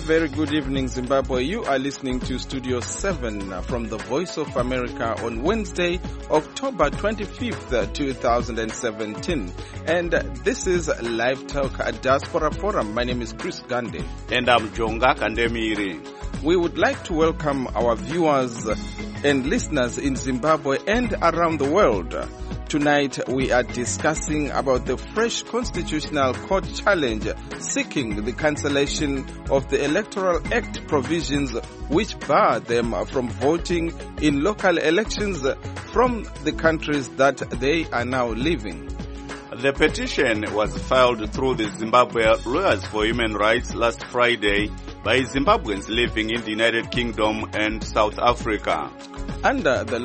very good evening, Zimbabwe. You are listening to Studio 7 from the Voice of America on Wednesday, October 25th, 2017. And this is Live Talk at Diaspora Forum. My name is Chris Gande. And I'm Jonga Kandemiri. We would like to welcome our viewers and listeners in Zimbabwe and around the world. Tonight we are discussing about the fresh constitutional court challenge seeking the cancellation of the Electoral Act provisions which bar them from voting in local elections from the countries that they are now living. The petition was filed through the Zimbabwe Lawyers for Human Rights last Friday by Zimbabweans living in the United Kingdom and South Africa. Under the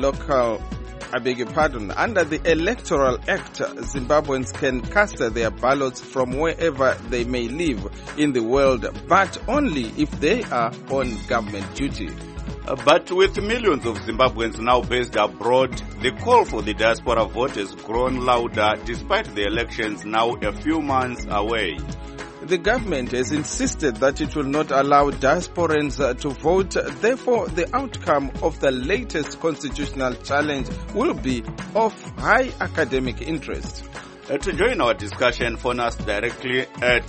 Electoral Act, Zimbabweans can cast their ballots from wherever they may live in the world, but only if they are on government duty. But with millions of Zimbabweans now based abroad, the call for the diaspora vote has grown louder despite the elections now a few months away. The government has insisted that it will not allow diasporans to vote. Therefore, the outcome of the latest constitutional challenge will be of high academic interest. To join our discussion, phone us directly at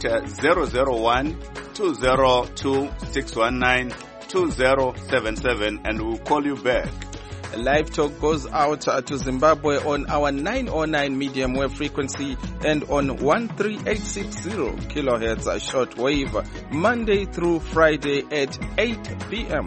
001-202-619-2077 and we'll call you back. Live Talk goes out to Zimbabwe on our 909 medium wave frequency and on 13860 kilohertz shortwave, Monday through Friday at 8 p.m.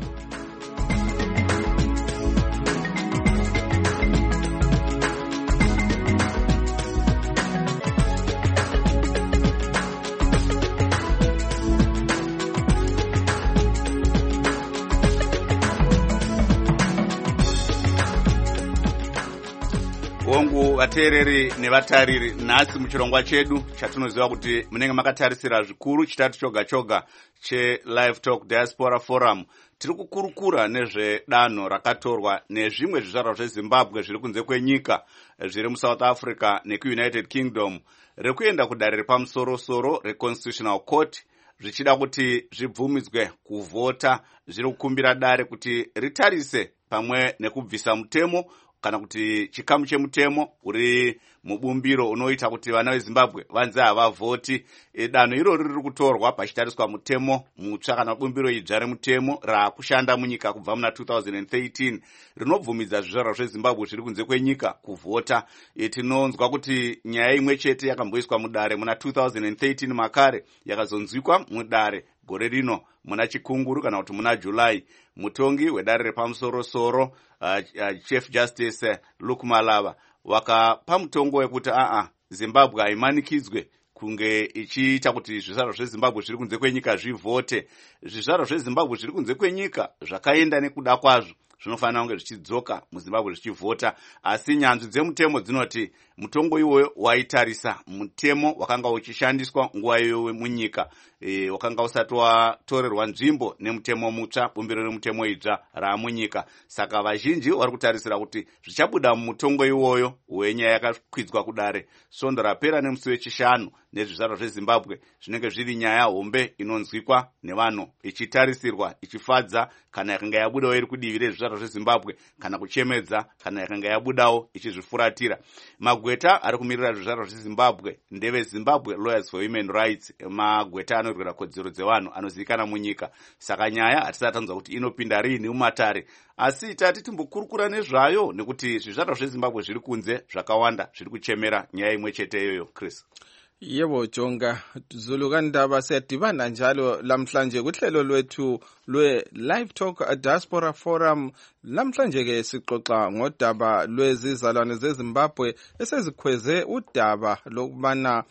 Vateereri nevatariri, nhasi muchirongwa chedu chatinoziva kuti munenge makatarisira zvikuru chitatu choga choga cheLive Talk Diaspora Forum. Tiri kukurukura nezvedanho rakatorwa nezvimwe zvizvarwa zveZimbabwe zviri kunze kwenyika zviri muSouth Africa nekuUnited Kingdom rekuenda kudare repamusoro-soro reConstitutional Court zvichida kuti zvibvumidzwe kuvhota. Zviri kukumbira dare kuti ritarise pamwe nekubvisa mutemo kana kuti chikamu chemutemo uri mubumbiro unoita kuti vana veZimbabwe vanze havavhoti. Danho irori riri kutorwa pachitariswa mutemo mutsva kana bumbiro idzva remutemo raakushanda munyika kubva muna 2013 rinobvumidza zvizvarwa zveZimbabwe zviri kunze kwenyika kuvhota. Tinonzwa kuti nyaya imwe chete yakamboiswa mudare muna 2013 makare yakazonzwikwa mudare gore rino muna Chikunguru kana kuti muna July. Mutongi wedare repamusoro-soro Chief Justice Luke Malava wakapa mutongo wekuti Zimbabwe haimanikidzwe kunge ichiita kuti zvizvarwa zveZimbabwe zviri kunze kwenyika zvivhote. Zvizvarwa zveZimbabwe zviri kunze kwenyika zvakaenda nekuda kwazvo zvinofanira kunge zvichidzoka muZimbabwe zvichivhota, asi nyanzvi dzemutemo dzinoti mutongo iwoyo waitarisa mutemo wakanga uchishandiswa nguva iyoyo munyika, wakanga usati watorerwa nzvimbo nemutemo mutsva, bumbiro remutemo idzva raamunyika. Saka vazhinji vari kutarisira kuti zvichabuda mumutongo iwoyo wenyaya yakakwidzwa kudare svondo rapera nemusi wechishanu nezvizvarwa zveZimbabwe zvinenge zviri nyaya hombe inonzwikwa nevanhu, ichitarisirwa, ichifadza kana yakanga yabudawo iri kudivi rezvizvarwa zveZimbabwe, kana kuchemedza kana yakanga yabudawo ichizvifuratira. Magweta ari kumirira zvizvarwa zveZimbabwe ndeve Zimbabwe Lawyers for Human Rights, magweta anorwira kodzero dzevanhu anozivikana munyika. Saka nyaya hatisati tanzwa kuti inopinda rini mumatare, asi tati timbokurukura nezvayo nekuti zvizvarwa zveZimbabwe zviri kunze zvakawanda zviri kuchemera nyaya imwe chete iyoyo. Chris. Yebo Jonga, Zulu kandaba siyadibana njalo lamhlanje kuhlelo lwethu lwe-Live Talk Diaspora Forum. Lamhlanje ke sixoxa ngodaba lwezizalwane zeZimbabwe esezikhweze udaba lokubana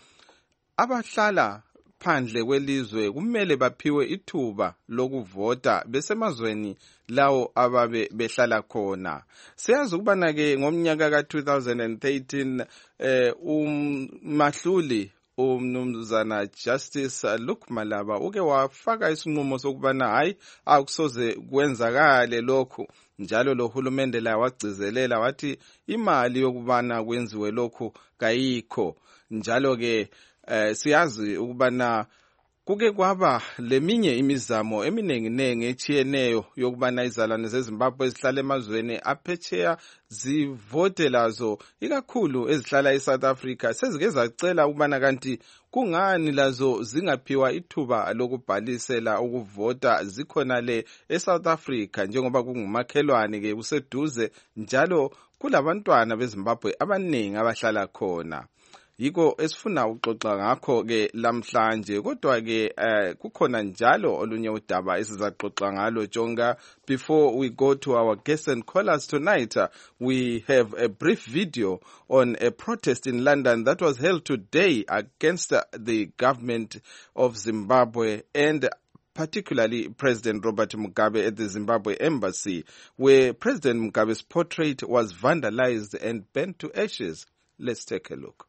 abahlala phandle kwelizwe kumele baphiwe ithuba lokuvota besemazweni lawo ababe behlala khona. Siyazi ukubana ke ngomnyaka ka-2013 uMahluli umnumzana Justice Luke Malava uke wafaka isinqumo sokubana hayi akusoze kwenzakale lokhu, njalo lo hulumende la wagcizelela wathi imali yokubana kwenziwe lokhu kayikho. Njalo ke siyazi ukubana kuke kwaba leminye imizamo eminenginengi echiyeneyo yokubana izalwane zeZimbabwe ezihlala emazweni aphetsheya zivote lazo, ikakhulu ezihlala eSouth Africa, sezike zacela ukubana kanti kungani lazo zingaphiwa ithuba lokubhalisela ukuvota zikhona le eSouth Africa, njengoba kungumakhelwane ke useduze njalo kulabantwana beZimbabwe abaningi abahlala khona. Yiko esifuna ukuxoxa ngakho ke lamhlanje, kodwa ke kukhona njalo olunye udaba esizaxoxa ngalo Jonga. Before we go to our guests and callers tonight, we have a brief video on a protest in London that was held today against the government of Zimbabwe and particularly President Robert Mugabe at the Zimbabwe embassy, where President Mugabe's portrait was vandalized and burnt to ashes. Let's take a look.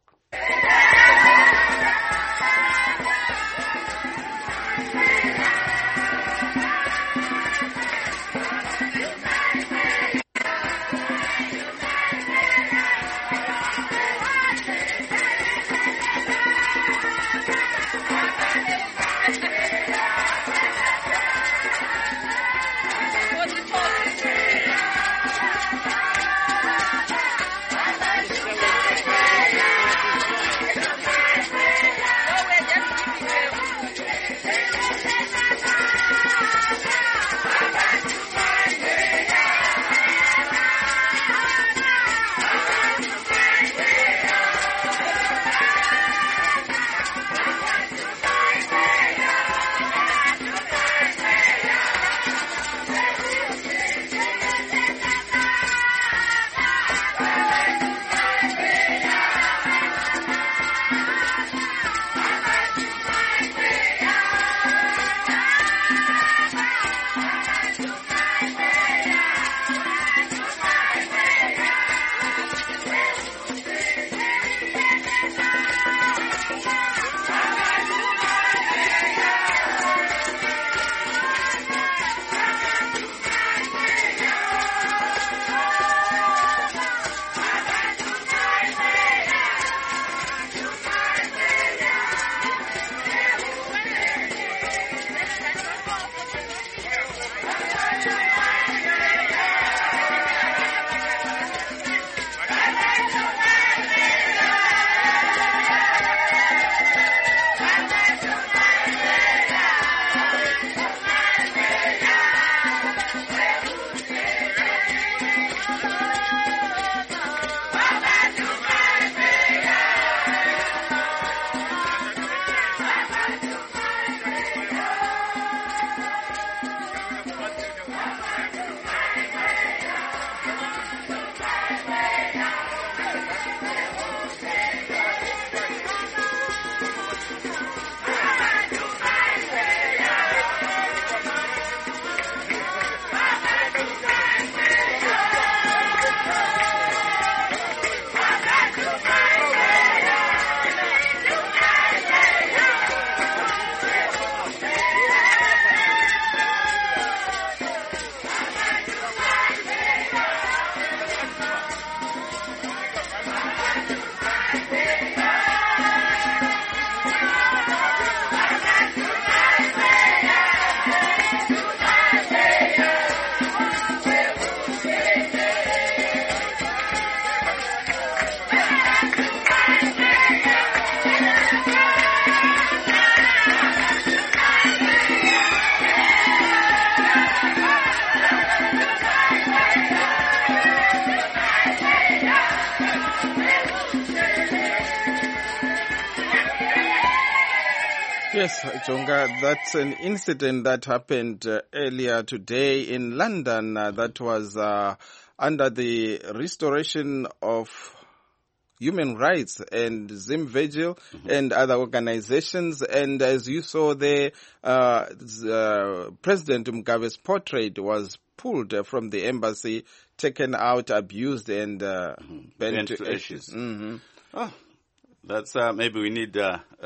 Yes, Jonga, that's an incident that happened earlier today in London that was under the Restoration of Human Rights and Zim Vigil and other organizations. And as you saw there, President Mugabe's portrait was pulled from the embassy, taken out, abused, and burnt to ashes. Mm-hmm. Oh, that's maybe we need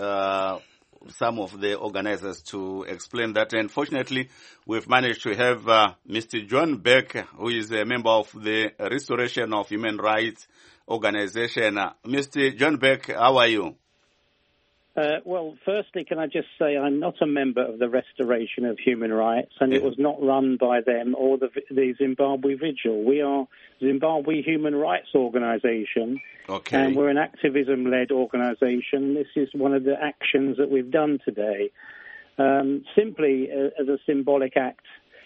some of the organizers to explain that. And fortunately, we've managed to have Mr. John Beck, who is a member of the Restoration of Human Rights organization. Mr. John Beck, how are you? Well, firstly, can I just say I'm not a member of the Restoration of Human Rights, and it was not run by them or the Zimbabwe Vigil. We are Zimbabwe Human Rights Organisation, and we're an activism-led organisation. This is one of the actions that we've done today, simply as a symbolic act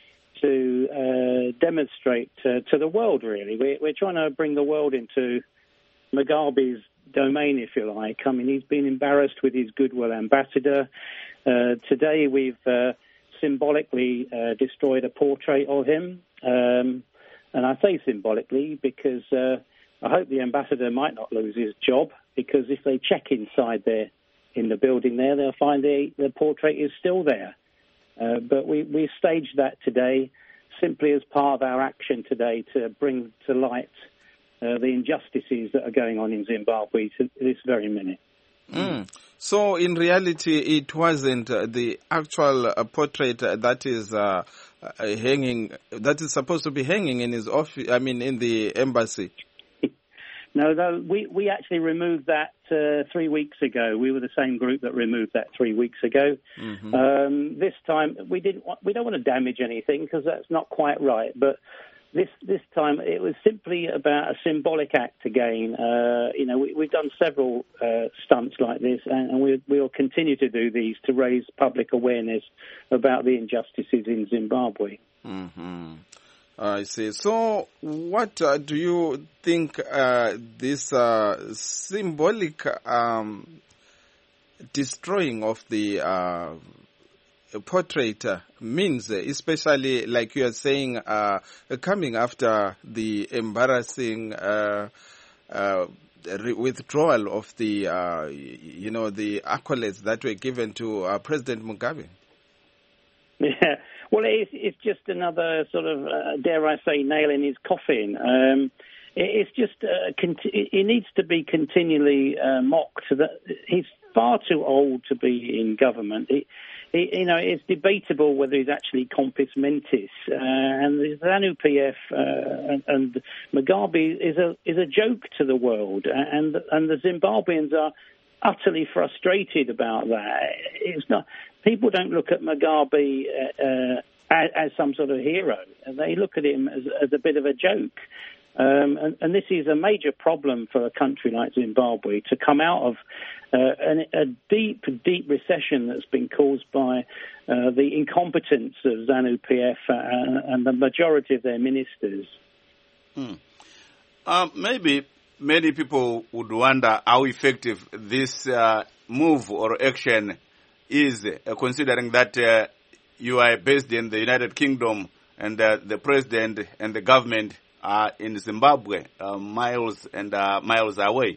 to demonstrate to the world, really. We're trying to bring the world into Mugabe's domain, if you like. I mean, he's been embarrassed with his goodwill ambassador. Today we've symbolically destroyed a portrait of him. And I say symbolically because I hope the ambassador might not lose his job, because if they check inside there in the building there, they'll find the portrait is still there. But we staged that today simply as part of our action today to bring to light the injustices that are going on in Zimbabwe to this very minute. So, in reality, it wasn't the actual portrait that is hanging, that is supposed to be hanging in his office, I mean, in the embassy. No, we actually removed that 3 weeks ago. We were the same group that removed that 3 weeks ago. This time, we don't want to damage anything because that's not quite right, but This time it was simply about a symbolic act again. We've done several stunts like this, and we'll continue to do these to raise public awareness about the injustices in Zimbabwe. I see. So what do you think this symbolic destroying of the portrait means, especially like you are saying, coming after the embarrassing withdrawal of the the accolades that were given to President Mugabe? Yeah, well, it's just another sort of, dare I say, nail in his coffin. It's just he needs to be continually mocked. That he's far too old to be in government. It's debatable whether he's actually compos mentis, and the ZANU-PF and Mugabe is a joke to the world, and the Zimbabweans are utterly frustrated about that. It's not, people don't look at Mugabe as some sort of hero. They look at him as a bit of a joke. And this is a major problem for a country like Zimbabwe to come out of a deep, deep recession that's been caused by the incompetence of ZANU-PF and the majority of their ministers. Maybe many people would wonder how effective this move or action is, considering that you are based in the United Kingdom and the president and the government are in Zimbabwe, miles and miles away.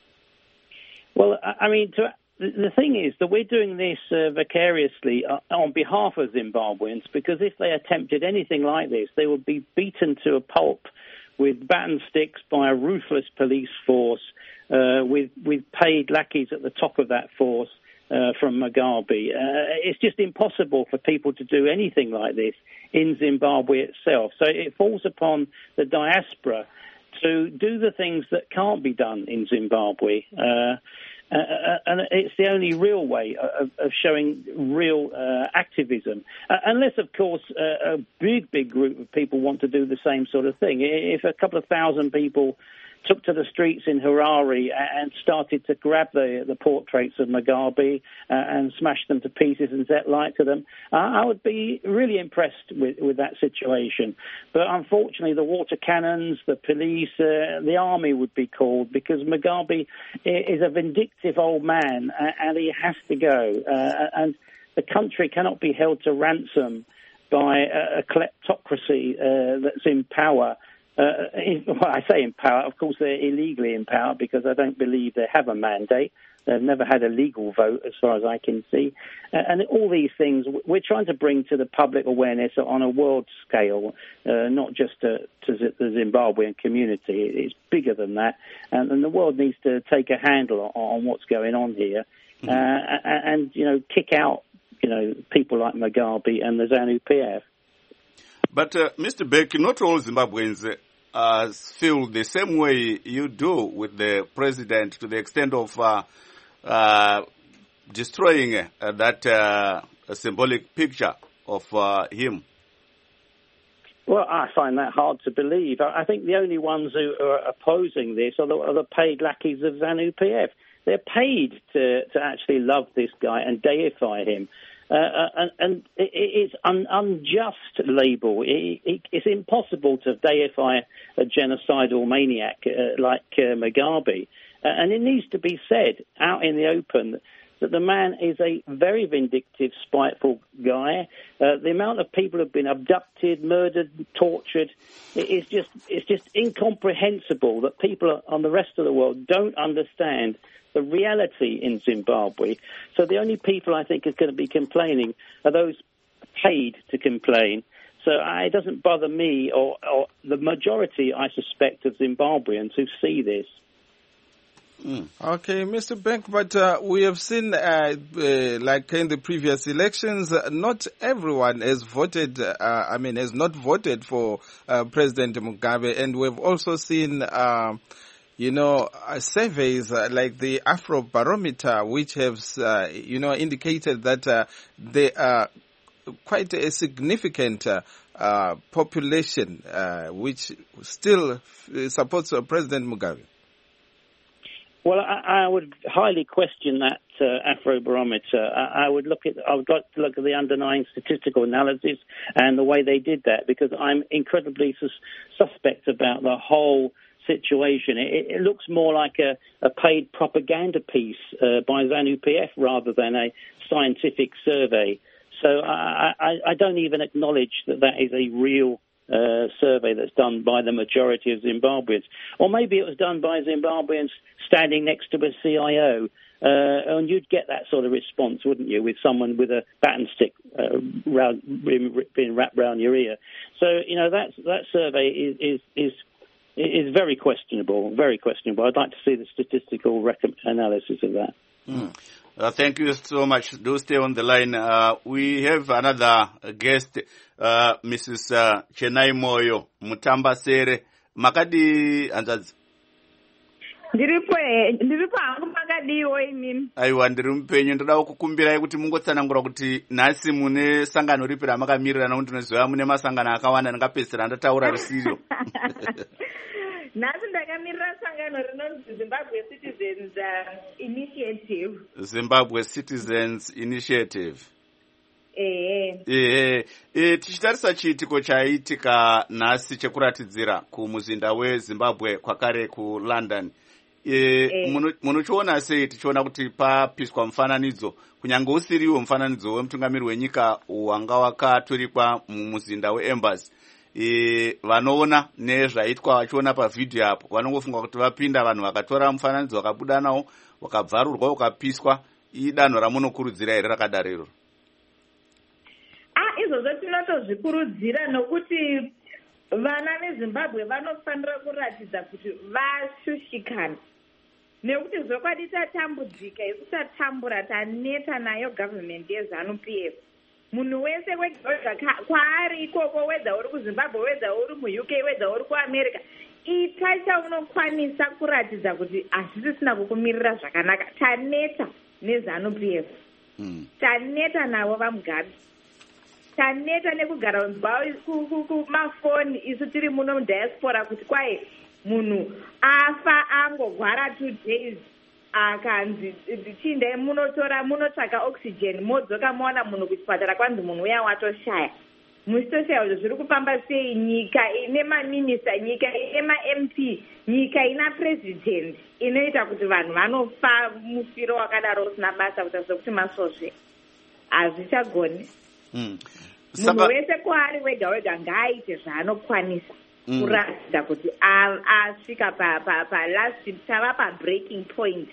Well, I mean, the thing is that we're doing this vicariously on behalf of Zimbabweans, because if they attempted anything like this, they would be beaten to a pulp with baton sticks by a ruthless police force, with paid lackeys at the top of that force from Mugabe. It's just impossible for people to do anything like this in Zimbabwe itself. So it falls upon the diaspora to do the things that can't be done in Zimbabwe. And it's the only real way of showing real activism. Unless, of course, a big group of people want to do the same sort of thing. If a couple of thousand people took to the streets in Harare and started to grab the portraits of Mugabe and smash them to pieces and set light to them, I would be really impressed with that situation. But unfortunately, the water cannons, the police, the army would be called, because Mugabe is a vindictive old man and he has to go. And the country cannot be held to ransom by a kleptocracy that's in power. I say in power, of course they're illegally in power, because I don't believe they have a mandate. They've never had a legal vote, as far as I can see. And all these things we're trying to bring to the public awareness on a world scale, not just to the Zimbabwean community. It's bigger than that. And the world needs to take a handle on what's going on here, and kick out, people like Mugabe and the ZANU-PF. But, Mr. Beck, not all Zimbabweans feel the same way you do with the president, to the extent of destroying that symbolic picture of him? Well, I find that hard to believe. I think the only ones who are opposing this are the paid lackeys of ZANU-PF. They're paid to actually love this guy and deify him. And it's an unjust label. It's impossible to deify a genocidal maniac like Mugabe. And it needs to be said out in the open that the man is a very vindictive, spiteful guy. The amount of people who have been abducted, murdered, tortured, it's just incomprehensible that people on the rest of the world don't understand the reality in Zimbabwe. So the only people I think is going to be complaining are those paid to complain. So it doesn't bother me or the majority, I suspect, of Zimbabweans who see this. Okay, Mr. Bank, but we have seen, like in the previous elections, not everyone has voted, has not voted for President Mugabe, and we've also seen, surveys like the Afrobarometer, which have, indicated that there are quite a significant population which still supports President Mugabe. Well, I would highly question that Afrobarometer. I would like to look at the underlying statistical analysis and the way they did that, because I'm incredibly suspect about the whole situation. It looks more like a paid propaganda piece by ZANU-PF rather than a scientific survey. So I don't even acknowledge that is a real survey that's done by the majority of Zimbabweans. Or maybe it was done by Zimbabweans standing next to a CIO, and you'd get that sort of response, wouldn't you, with someone with a baton stick being wrapped around your ear. So, that survey is very questionable, very questionable. I'd like to see the statistical analysis of that. Thank you so much. Do stay on the line. We have another guest, Mrs. Chenai Moyo, Mutambasere. Makadi Anzazi. Ndiripo hangu makadiwo imini. Aiwa, ndiri mupenyu. Ndoda kukumbirai kuti mungotsanangura kuti nhasi mune sangano ripi ramakamirira, nokuti ndinoziva mune masangano akawanda. Ndingapedzisira ndataura risiro. Nhasi ndakamirira sangano rinonzi Zimbabwe Citizens Initiative. Zimbabwe Citizens Initiative. Tichitarisa chiitiko chaitika nhasi chekuratidzira kumuzinda weZimbabwe kwakare kuLondon. Munochiona sei tichiona kuti papiswa mufananidzo, kunyange usiriwo mufananidzo wemutungamiri wenyika wanga wakaturikwa mumuzinda weEmbassy. Vanoona nezvaitwa vachiona pavhidhiyo apo vanongofunga kuti vapinda vanhu vakatora mufananidzo vakabuda nawo wakabvarurwa ukapiswa. Idanho ramunokurudzira here rakadaro iroro? Izvozvo tinotozvikurudzira nokuti vana veZimbabwe vanofanira kuratidza kuti vashushikana, nekuti zvokwadi tatambudzika, isu tatambura, taneta nayo government yeZANU-PF. Munhu wese wega kwaari ikoko, wedza uri kuZimbabwe, wedza uri muUK, wedza uri kuAmerica, ita chaunokwanisa kuratidza kuti hazvisisina kukumirira zvakanaka. Taneta neZANU-PF, taneta navo vaMugabe, taneta nekugara kumafoni isu tiri muno mudiaspora, kuti kwai munhu afa angogwara 2 days akanzi chindai munotsvaka oxygen, modzoka moona munhu kuchipatara kwanzi munhu uya watoshaya. Muchitoshaya izvo zviri kufamba sei? Nyika ine maminista, nyika ine maMP, nyika ina president, inoita kuti vanhu vanofa mufiro wakadaro usina basa, kutaridza kuti masvosve hazvichagoni. Munhu wese kwaari wega ngaaite zvaanokwanisa kuratidza kuti asvika palast, tava pabreaking point.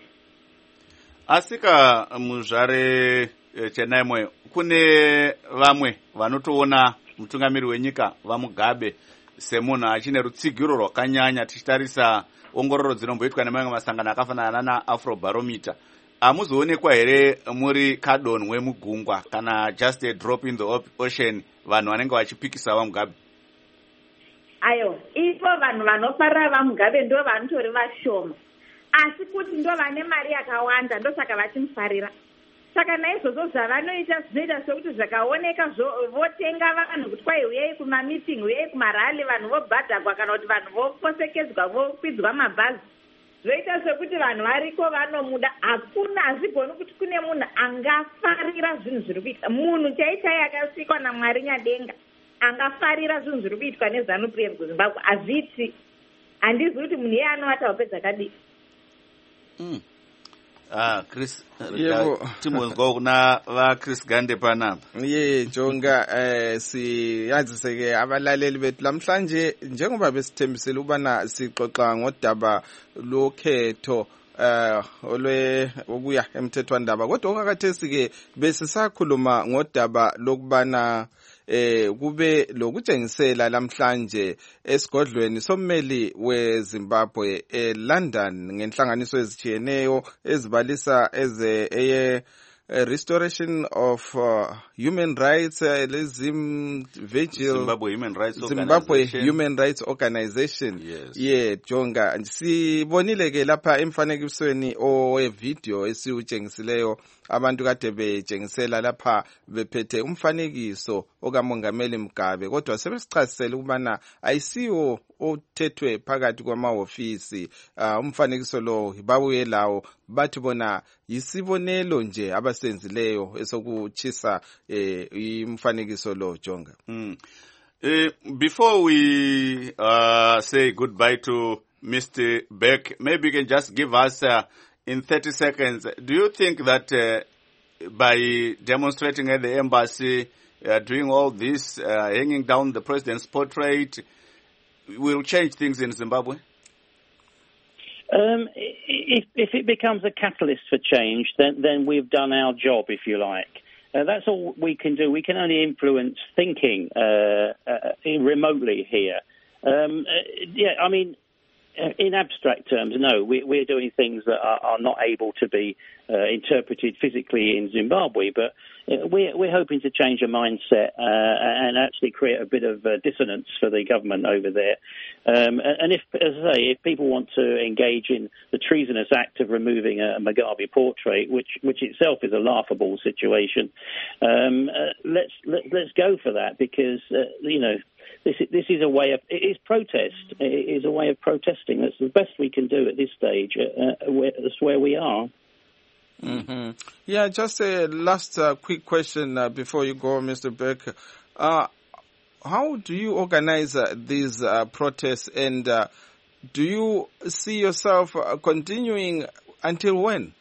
Asika muzvare Chenai Moyo, kune vamwe vanotoona mutungamiri wenyika vaMugabe semunhu achine rutsigiro rwakanyanya, tichitarisa ongororo dzinomboitwa nemamwe masangano akafanana naAfrobarometer. Hamuzoonekwa here muri kadonwe mugungwa kana just a drop in the ocean vanhu vanenge vachipikisa vaMugabe? Ayo, ivo vanhu vanofarira vaMugabe ndo vanotori vashoma, asi kuti ndo vane mari yakawanda, ndo saka vachimufarira. saka naizvozvo zvavanoita zvinoita sekuti zvakaoneka votenga vanhu kuti kwai uyai kumamiting, uyai kumarali, vanhu vobhadhagwa kana kuti vanhu voposekedzwa vokwidzwa mabhazi. Zvoita sekuti vanhu variko vanomuda. Hakuna, hazvigoni kuti kune munhu angafarira zvinhu zviri kuita. Munhu chaichai akasikwa naMwari Nyadenga angafarira zvinhu zviri kuitwa neZANU-PF kuZimbabwe. Hazviti. Handizi kuti munhu iye anovata wapedza kadii. Chris, timozwa kuna Chris Gande panapa. Jonga siyaziseke abalaleli bethu lamhlanje njengoba besithembisile ubana sixoxa ngodaba lokhetho okuya emthethwandaba, kodwa okakathesi ke besisakhuluma ngodaba lokubana kube lokutshengisela lamhlanje esigodlweni sommeli weZimbabwe eLondon ngenhlanganiso ezitshiyeneyo ezibalisa eye restoration of human rights Zimbabwe Human Rights Organization. Yes. Jonga sibonile ke lapha emfanekisweni owevideo esiwutshengisileyo abantu kade betshengisela lapha bephethe umfanekiso okamongameli Mugabe, kodwa sebesichasisele ukubana ayisiwo othethwe phakathi kwamahofisi. Umfanekiso lo babuye lawo bathi bona yisibonelo nje abasenzileyo esokutshisa umfanekiso lo. Jonga, before we say goodbye to Mr. Beck, maybe you can just give us in 30 seconds, do you think that by demonstrating at the embassy, doing all this, hanging down the president's portrait, will change things in Zimbabwe? If it becomes a catalyst for change, then we've done our job, if you like. That's all we can do. We can only influence thinking remotely here. I mean, in abstract terms, no, we're doing things that are not able to be interpreted physically in Zimbabwe, but we're hoping to change a mindset and actually create a bit of dissonance for the government over there. And if, as I say, if people want to engage in the treasonous act of removing a Mugabe portrait, which itself is a laughable situation, let's go for that, because this is a way of, it is protest. It is a way of protesting. That's the best we can do at this stage. That's where we are. Mm-hmm. Yeah, just a last quick question before you go, Mr. Beck. How do you organize these protests, and do you see yourself continuing until when?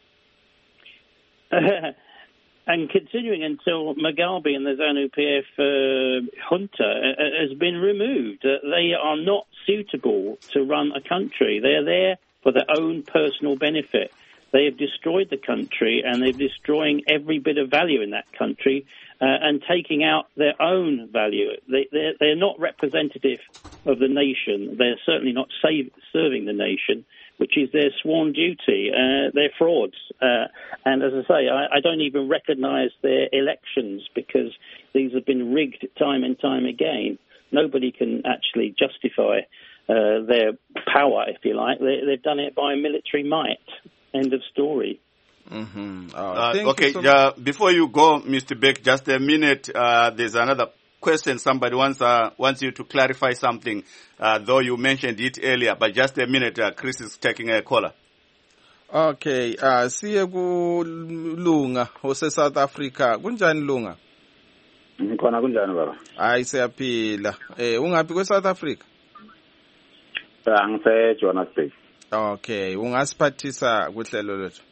And continuing until Mugabe and the ZANU-PF junta has been removed. They are not suitable to run a country. They're there for their own personal benefit. They have destroyed the country, and they're destroying every bit of value in that country and taking out their own value. They're not representative of the nation. They're certainly not serving the nation, which is their sworn duty. They're frauds. And as I say, I don't even recognize their elections, because these have been rigged time and time again. Nobody can actually justify their power, if you like. They've done it by military might. End of story. Mm-hmm. Okay, so before you go, Mr. Beck, just a minute. There's another question. Somebody wants you to clarify something, though you mentioned it earlier, but just a minute. Chris is taking a caller. Okay, siye ku Lunga ose South Africa. Kunjani Lunga? Khona kunjani baba? Hayi siyaphila. Ungaphi kwe South Africa? Ngise Johannesburg. Okay, ungasiphathisa kuhlelo lethu.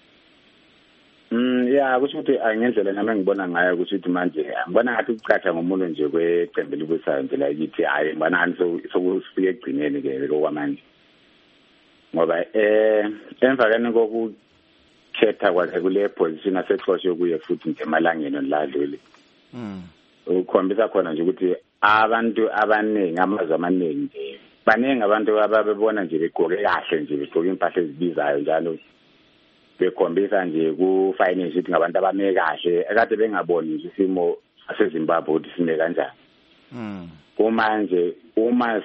Yeah, kusho ukuthi angendlela nami ngibona ngayo ukuthi manje ngibona ngathi ucatsha ngomuntu nje kweqembu libusayo nje la yithi hayi ngibona ngathi sokufika egcineni ke lokwamanje. Ngoba emvakeni kokukhetha kwakhe kule position asexoshwe kuye futhi nje emalangeni oladlule. Ukhombisa khona nje ukuthi abantu abaningi amazwe amaningi nje baningi abantu ababebona nje begqoke kahle nje begqoke impahla ezibizayo njalo bekhombisa nje ku finance ukuthi ngabantu abame kahle ekade bengaboni nje isimo saseZimbabwe ukuthi sime kanjani. Kumanje uma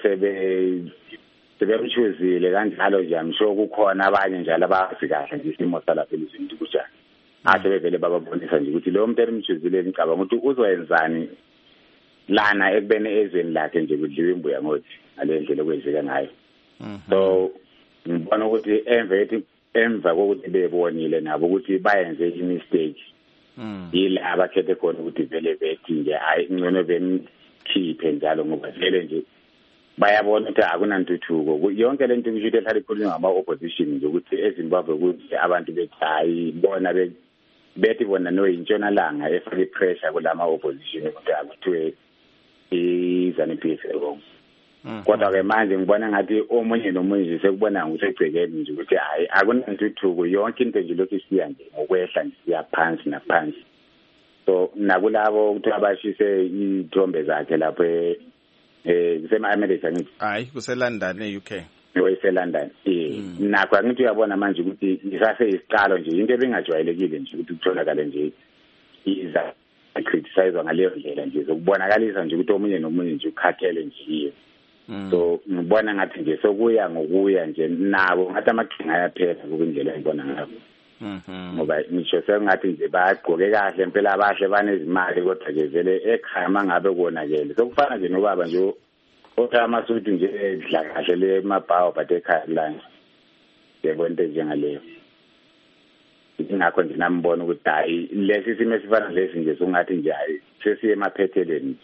sebemchuzile kanjalo nje amsho kukhona abanye njalo abazi kahle nje isimo salapha elizweni kunjani. ase bevele bababonisa nje ukuthi lo muntu elimchuzile ngicabanga ukuthi uzoyenzani lana ekubene ezweni lakhe nje kudliwa imbuya ngothi ngale ndlela okwenzeka ngayo. So ngibona ukuthi emva kokuthi bebonile nabo ukuthi bayenze imistake yila abakhethe khona ukuthi vele bethi nje hayi ngcono bemkhiphe njalo ngoba vele nje bayabona ukuthi akunantuthuko yonke lento kusho ukuthi ehlala ikhulunywa ngama-opposition nje ukuthi eZimbabwe ukuthi abantu bethi hayi bona bethi bona noyintshonalanga efaka i-pressure kulama-opposition ukuthi akuthiwe i-ZANU-PF wrong. Kodwa-ke manje ngibona ngathi omunye nomunye nje sekubona ngusegcekeni nje ukuthi hayi akunantuthuko yonke into nje lokhu isiya nje ngokwehla nje siya phansi naphansi. So nakulabo ukuthi abashise ithombe zakhe lapho kusema-America ngithi hayi kuseLondon e-UK eSelondon nakho angithi uyabona manje ukuthi isase isiqalo nje into ebingajwayelekile nje ukuthi kutholakale nje iza criticize ngaleyo ndlela nje sokubonakalisa nje ukuthi omunye nomunye nje ukhathele nje iyo. So ngibona ngathi nje sokuya ngokuya nje nabo ngathi amaqhinga ayaphela kubindlela engibona ngabo. Ngoba ngisho sengathi nje bagqoke kahle impela abahle banezimali kodwa ke vele ekhaya mangabe konakele sokufana nje nobaba nje othatha amasudu nje edla kahle le mabhawo but ekhaya lanje yebo into njengaleyo. Ingakho nje nambona ukuthi hayi lesi simo esifana lesi nje songathi nje hayi sesiye emaphetheleni.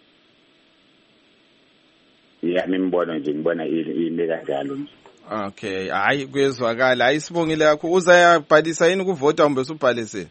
Yami imbono nje ngibona ile kanjalo nje. Okay, hayi kuyezwakala. Hayi sibongile kakhulu. Uzayabhalisa yini kuvota umbe usubhalise?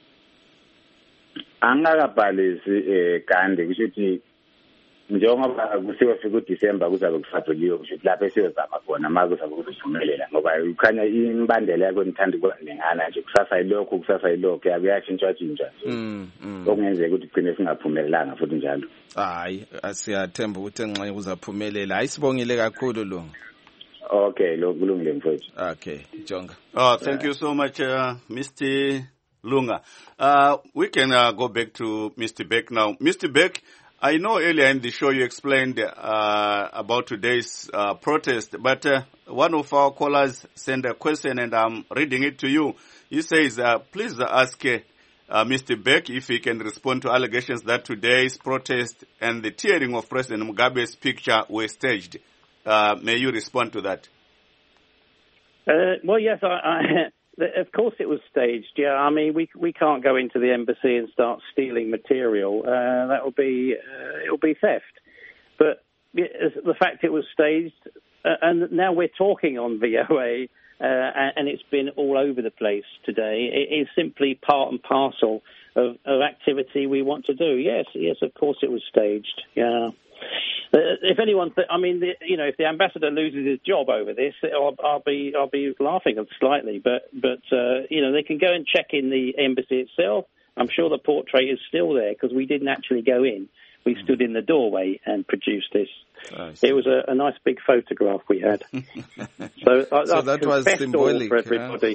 Angakabhalisi kandi kusho ukuthi njengoba kusiwe fika uDisemba kuzabe kufatholiwe kusho ukuthi lapho esiyozama khona maku kuzabe kuzophumelela ngoba ukhanya imbandela yakho nithanda ukulingana nje kusasa yilokho yakuyashintsha okungenzeka ukuthi gcine singaphumelelanga futhi njalo. Hayi asiyathemba ukuthi enxenye kuzaphumelela. Hayi sibongile kakhulu lo. Okay, kulungile mfowethu. Okay, Jonga. Thank you so much, Mr. Lunga. We can go back to Mr. Beck now. Mr. Beck, I know earlier in the show you explained about today's protest, but one of our callers sent a question and I'm reading it to you. He says, please ask Mr. Beck if he can respond to allegations that today's protest and the tearing of President Mugabe's picture were staged. May you respond to that? Well, yes, of course it was staged. Yeah, I mean, we can't go into the embassy and start stealing material. That will be it will be theft. But the fact it was staged, and now we're talking on VOA, and it's been all over the place today. It is simply part and parcel of activity we want to do. Yes, of course it was staged. Yeah. If anyone, if the ambassador loses his job over this, I'll be laughing slightly. But they can go and check in the embassy itself. I'm sure the portrait is still there because we didn't actually go in. We stood in the doorway and produced this. It was a nice big photograph we had. So that was symbolic for everybody.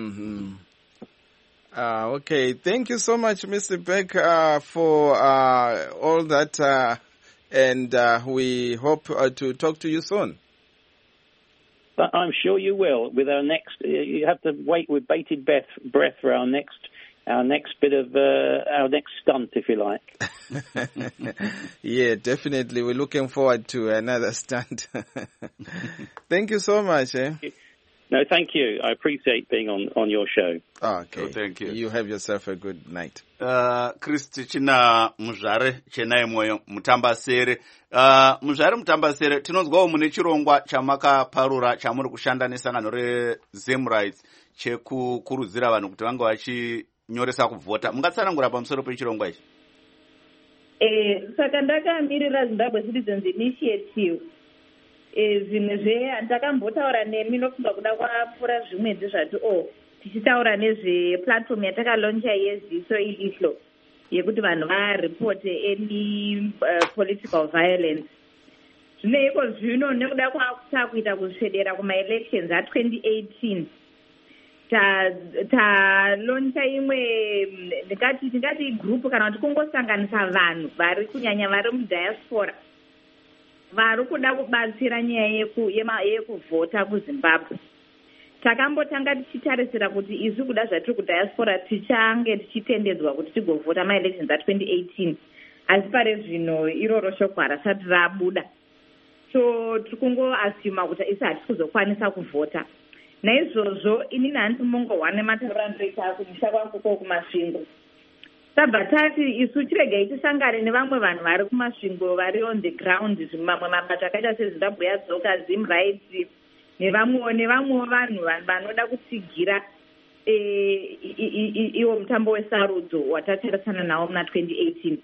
Okay, thank you so much, Mr. Beck, for all that. And we hope to talk to you soon. But I'm sure you will. With our next, you have to wait with bated breath for our next bit of our next stunt, if you like. Yeah, definitely. We're looking forward to another stunt. Thank you so much. No, thank you. I appreciate being on your show. Okay. Thank you. You have yourself a good night. Kristi china muzvare chenai moyo mutambasere. Muzvare mutambasere tinonzwawo mune chirongwa chamakaparura chamuri kushanda nesangano reZim Rights chekukurudzira vanhu kuti vange vachinyoresa kuvhota. Mungatsanangura pamusoro pechirongwa ichi? Saka ndakamirira Zimbabwe Citizens Initiative. Zvimwe ndakambotaura nemi nofunga kuda kwapfuura zvimwedzi zvati tichitaura nezveplatform yatakaloncha yeziso ilihlo yekuti vanhu varipote any political violence. Zvine iko zvino nekuda kwakuita kusvedera kumaelections a2018 taloncha imwe ndingati group kana kuti kungosanganisa vanhu vari kunyanya vari mudiaspora vari kuda kubatsira nyaya yekuvhota kuZimbabwe. takambotanga tichitarisira kuti isu kuda zvatiri kudiaspora tichange tichitendedzwa kuti tigovhota maelections a2018, asi pare zvino iroro shoko harasati rabuda. So tiri kungoasuma kuti isi hatisi kuzokwanisa kuvhota. Naizvozvo inini handisi mongohwane matauro andinoita kumusha kwankoko kumasvingo. Tabva tati isu tiregei tisangane nevamwe vanhu vari kumasvingo vari on the ground, mamwe mabato akaita sezimbabwe yadzoka, Zim Rights, nevamwewo vanhu vanoda kutsigira iwo mutambo wesarudzo watatarisana nawo muna 2018.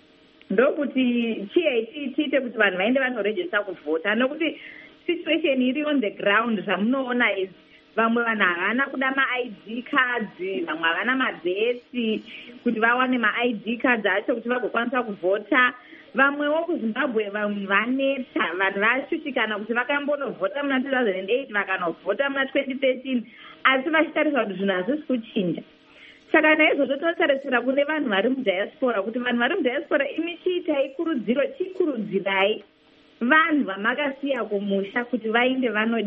Ndokuti chii tiite kuti vanhu vaende vanorejista kuvhota, nokuti situation iri on the ground zvamunoona is vamwe vanhu havana kuda ma-ID cards, vamwe havana mabhesi kuti vawane ma-ID cards acho kuti vagokwanisa kuvhota. Vamwewo kuZimbabwe vanhu vaneta, vanhu vashushikana kuti vakambonovhota muna 2008 vakanovhota muna 2013, asi vachitarisa kuti zvinhu hazvisi kuchinja. Saka naizvozvo totarisira kune vanhu vari mudiaspora kuti vanhu vari mudiaspora imi chiitai kurudziro, chikurudzirai vanhu vamakasiya kumusha kuti vainde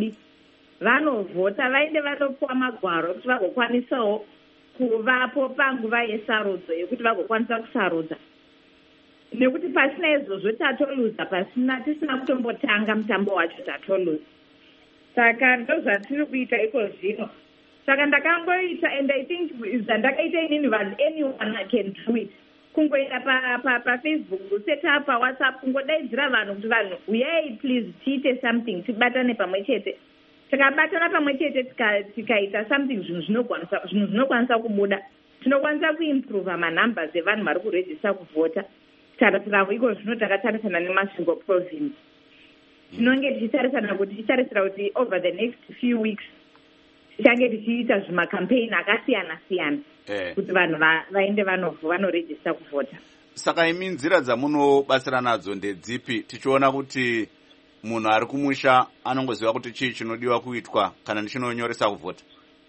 vanovhota, vainde vanopuwa magwaro kuti vagokwanisawo kuvapo panguva yesarudzo yekuti vagokwanisa kusarudza. Nekuti pasina izvozvo tatoluza, tisina kutombotanga mutambo wacho tatoluza. Saka ndozvatiri kuita iko zvino. Saka ndakangoita, and I think zvandakaita inini vanhu, anyone can do it. Kungoita paFacebook, set up paWhatsApp, kungodaidzira vanhu kuti vanhu uyai please tiite something, tibatane pamwe chete. Tikabatana pamwe chete tikaita something, zvinhu zvinokwanisa kubuda. Tinokwanisa kuimprove manumbers evanhu vari kurejista kuvhota. Tarisira iko zvino takatarisana nemasvingo province. Tinonge tichitarisana kuti over the next few weeks tichange tichiita zvimakampeni akasiyana-siyana kuti vanhu vaende vanorejista kuvhota. Saka imi nzira dzamunobatsira nadzo ndedzipi, tichiona kuti munhu ari kumusha anongoziva kuti chii chinodiwa kuitwa kana ndichinonyoresa kuvhota?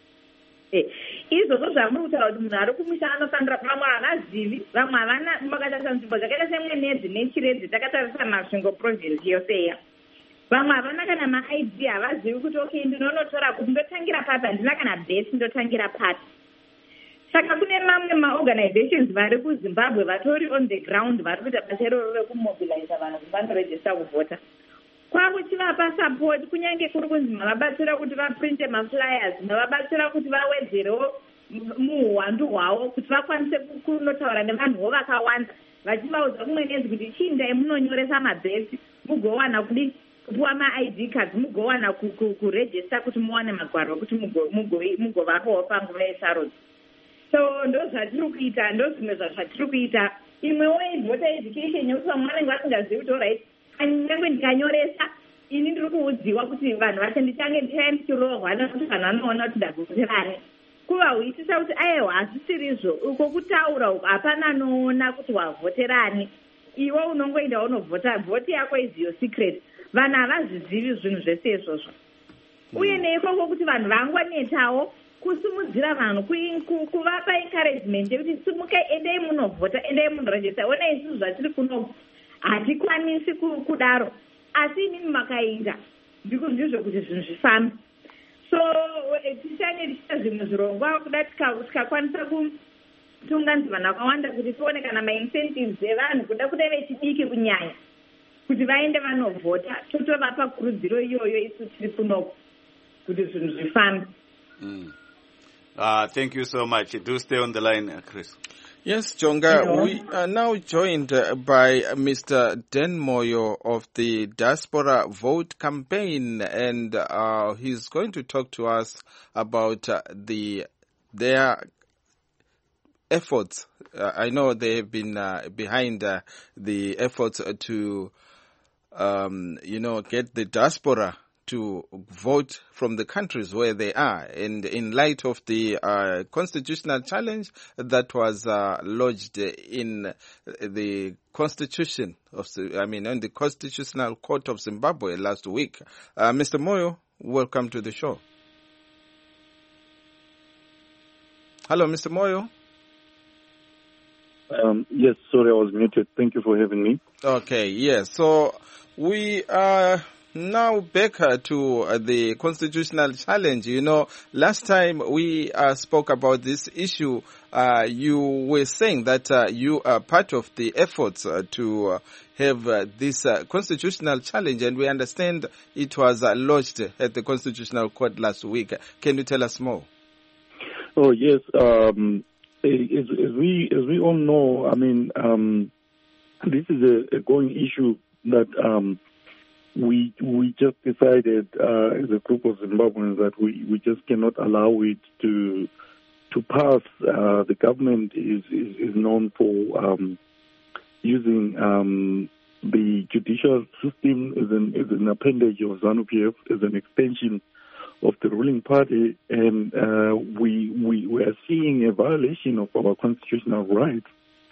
Izvozvo zvamuri kutaura kuti munhu ari kumusha anofanira, vamwe havazivi, vamwe havana. Makatarisa nzvimbo dzakaita semwenedzi nechiredzi, takatarisa masvingo province yoseya, vamwe havana kana ma-ID, havazivi kuti okay ndinonotora kuti ndotangira pati, handina kana bhesi ndotangira pati. Saka kune mamwe maorganizations vari kuZimbabwe vatori on the ground vari kuita basa iroro rekumobiliza vanhu kuti vanorejista kuvhota. Kwakuchivapa support, kunyange kuri kunzi mavabatsira kuti vaprinte maflyers, mavabatsira kuti vawedzerewo muhwandu hwavo kuti vakwanise kunotaura nevanhuwo vakawanda, vachivaudza kumwenezi kuti chindai munonyoresa mabhesi mugowana kupuwa ma-ID cards, mugowana kurejista kuti muwane magwaro kuti mugovapowo panguva yesarudzo. So ndo zvatiri kuita, ndo zvimwe zvatiri kuita. Imwewo voter education yekuti vamwe vanenge vasingazivi kuti alright, nyange ndikanyoresa ini ndiri kuudziwa kuti vanhu vacho ndichaenda ndichirohwa nekuti vanhu vanoona kuti ndavhoterani. Kuvahuisisa kuti aiwa hazvisirizvo, uko kutaura uko hapana anoona kuti wavhoterani. Iwe unongoenda unovhota, vhoti yako is your secret. Vanhu havazvizivi zvinhu zvese izvozvo. Uye neikoko kuti vanhu vangonetawo kusimudzira vanhu, kuvapa encouragement yekuti simukai, endai munovhota, endai munorejista. Ona isusu zvatiri kuno hatikwanisi kudaro, asi inini makainda ndizvo kuti zvinhu zvifambe. So tichange tichita zvimwe zvirongwa kuda tikakwanisa kutunganidza vanhu vakawanda kuti tione kana maincentives evanhu kuda kuda vechidiki kunyanya kuti vaende vanovhota, totovapa kurudziro iyoyo isu tiri kunoko kuti zvinhu zvifambe. Thank you so much. Do stay on the line, Chris. Yes, Jonga, we are now joined by Mr. Dan Moyo of the Diaspora Vote Campaign, and he's going to talk to us about their efforts. I know they have been behind the efforts to, get the diaspora to vote from the countries where they are, and in light of the constitutional challenge that was lodged in the Constitution in the Constitutional Court of Zimbabwe last week. Mr. Moyo, welcome to the show. Hello, Mr. Moyo. Yes, sorry, I was muted. Thank you for having me. Okay, yes. So we are Now back to the constitutional challenge. You know, last time we spoke about this issue, you were saying that you are part of the efforts to have this constitutional challenge, and we understand it was lodged at the Constitutional Court last week. Can you tell us more? Oh, yes. As we all know, I mean, this is a going issue that we just decided as a group of Zimbabweans that we just cannot allow it to pass. The government is known for using the judicial system as an appendage of ZANU-PF, as an extension of the ruling party, and we are seeing a violation of our constitutional rights.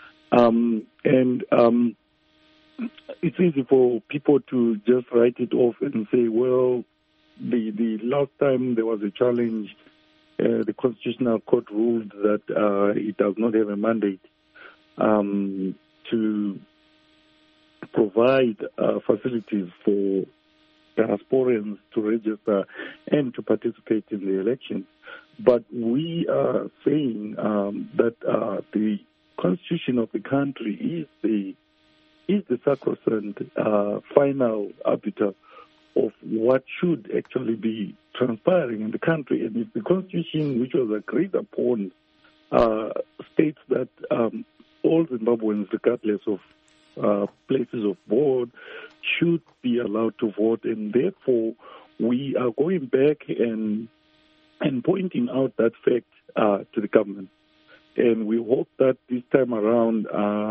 It's easy for people to just write it off and say, well, the last time there was a challenge, the Constitutional Court ruled that it does not have a mandate to provide facilities for diasporans to register and to participate in the elections. But we are saying that the constitution of the country is the sacrosanct final arbiter of what should actually be transpiring in the country. And if the constitution, which was agreed upon, states that all Zimbabweans, regardless of places of vote, should be allowed to vote, and therefore we are going back and pointing out that fact to the government. And we hope that this time around,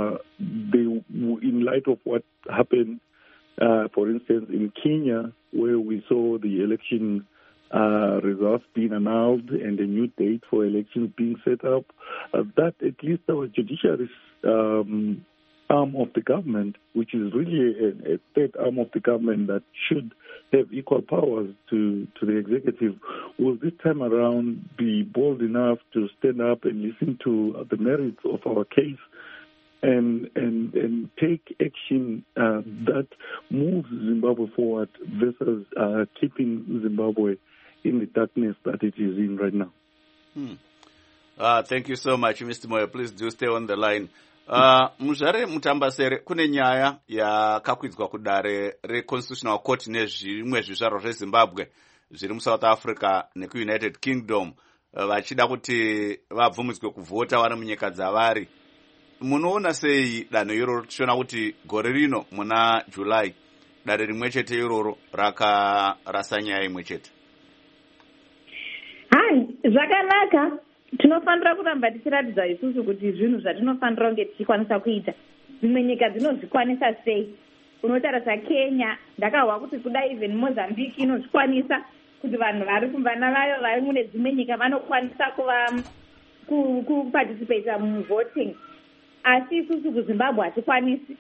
in light of what happened, for instance, in Kenya, where we saw the election results being announced and a new date for elections being set up, that at least our judiciary arm of the government, which is really a state arm of the government that should have equal powers to the executive, will this time around be bold enough to stand up and listen to the merits of our case and take action that moves Zimbabwe forward versus keeping Zimbabwe in the darkness that it is in right now. Thank you so much, Mr. Moyo. Please do stay on the line. Muzvare Mutambasere, kune nyaya yakakwidzwa kudare reConstitutional Court nezvimwe zvizvarwa zveZimbabwe zviri muSouth Africa nekuUnited Kingdom vachida kuti vabvumidzwe kuvhota vari munyika dzavari. Munoona sei danho iroro tichiona kuti gore rino muna July dare rimwe chete iroro rakarasa nyaya imwe chete? Zvakanaka. Tinofanira kuramba tichiratidza isusu kuti zvinhu zvatinofanira kunge tichikwanisa kuita. Dzimwe nyika dzinozvikwanisa sei? Unotarisa Kenya, ndakahwa kuti kudai even Mozambique inozvikwanisa kuti vanhu vana vayo vari mune dzimwe nyika vanokwanisa kuparticipate muvoting. Asi isusu kuZimbabwe hatikwanisi.